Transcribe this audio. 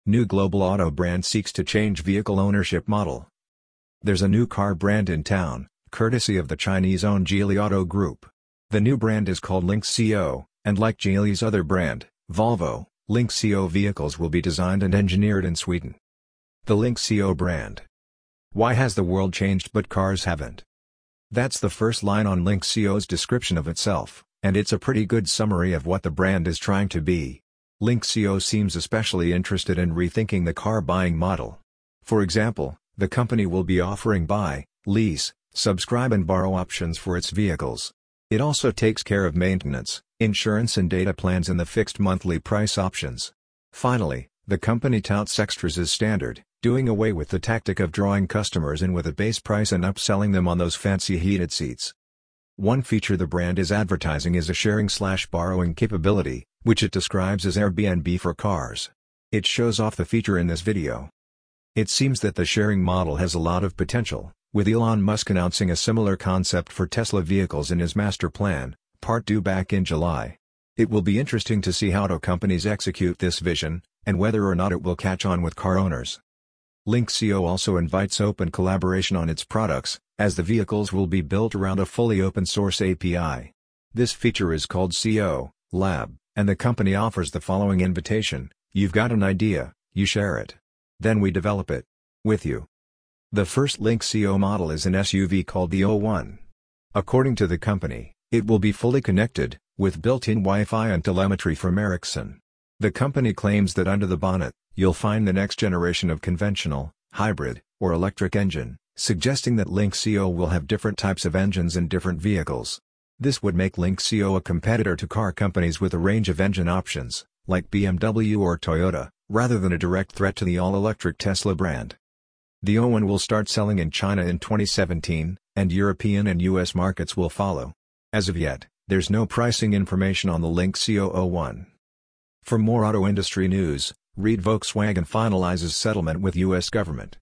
New global auto brand seeks to change vehicle ownership model. There's a new car brand in town, courtesy of the Chinese-owned Geely Auto Group. The new brand is called Lynk CO, and like Geely's other brand, Volvo, Lynk CO vehicles will be designed and engineered in Sweden. The Lynk CO brand. Why has the world changed but cars haven't? That's the first line on Lynk CO's description of itself, and it's a pretty good summary of what the brand is trying to be. Lynk CO seems especially interested in rethinking the car buying model. For example, the company will be offering buy, lease, subscribe and borrow options for its vehicles. It also takes care of maintenance, insurance and data plans in the fixed monthly price options. Finally, the company touts extras as standard, doing away with the tactic of drawing customers in with a base price and upselling them on those fancy heated seats. One feature the brand is advertising is a sharing/borrowing capability, which it describes as Airbnb for cars. It shows off the feature in this video. It seems that the sharing model has a lot of potential, with Elon Musk announcing a similar concept for Tesla vehicles in his master plan, Part 2 back in July. It will be interesting to see how auto companies execute this vision, and whether or not it will catch on with car owners. Lynk CO also invites open collaboration on its products, as the vehicles will be built around a fully open-source API. This feature is called CO Lab, and the company offers the following invitation: you've got an idea, you share it. Then we develop it with you. The first Lynk CO model is an SUV called the O1. According to the company, it will be fully connected, with built-in Wi-Fi and telemetry from Ericsson. The company claims that under the bonnet, you'll find the next generation of conventional, hybrid, or electric engine, suggesting that Lynk CO will have different types of engines in different vehicles. This would make Lynk CO a competitor to car companies with a range of engine options, like BMW or Toyota, rather than a direct threat to the all-electric Tesla brand. The O1 will start selling in China in 2017, and European and US markets will follow. As of yet, there's no pricing information on the Lynk CO O1. For more auto industry news, read Volkswagen finalizes settlement with US government.